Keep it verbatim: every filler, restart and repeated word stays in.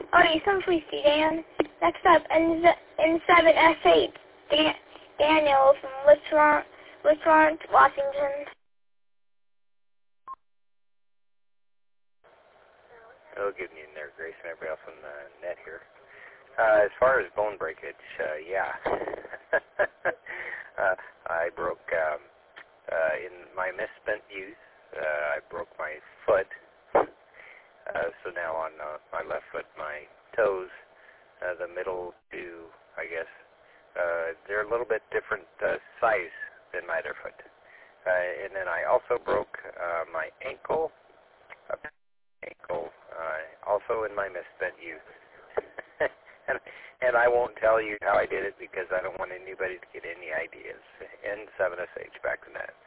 Oh, you some Fleecy Dan. Next up, N seven S eight, Dan Daniel from Lismont, Lismont, Washington. Oh, good evening there, Grace, and everybody else on the net here. Uh, as far as bone breakage, uh, yeah. uh, I broke, um, uh, in my misspent youth, uh, I broke my foot. Uh, so now on uh, my left foot, my toes, uh, the middle two, I guess, uh, they're a little bit different uh, size than my other foot. Uh, and then I also broke uh, my ankle, uh, ankle, uh, also in my misspent youth. and, and I won't tell you how I did it because I don't want anybody to get any ideas. N seven S H, back to that.